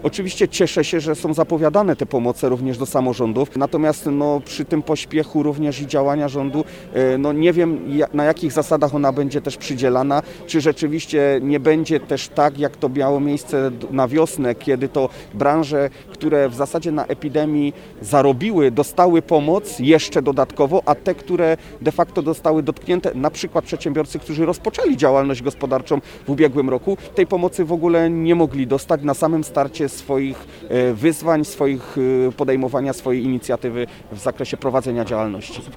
Oczywiście cieszę się, że są zapowiadane te pomoce również do samorządów, natomiast przy tym pośpiechu również i działania rządu, nie wiem na jakich zasadach ona będzie też przydzielana, czy rzeczywiście nie będzie też tak, jak to miało miejsce na wiosnę, kiedy to branże, które w zasadzie na epidemii zarobiły, dostały pomoc jeszcze dodatkowo, a te, które de facto zostały dotknięte, na przykład przedsiębiorcy, którzy rozpoczęli działalność gospodarczą w ubiegłym roku, tej pomocy w ogóle nie mogli dostać na samym starcie swoich wyzwań, podejmowania swojej inicjatywy w zakresie prowadzenia działalności.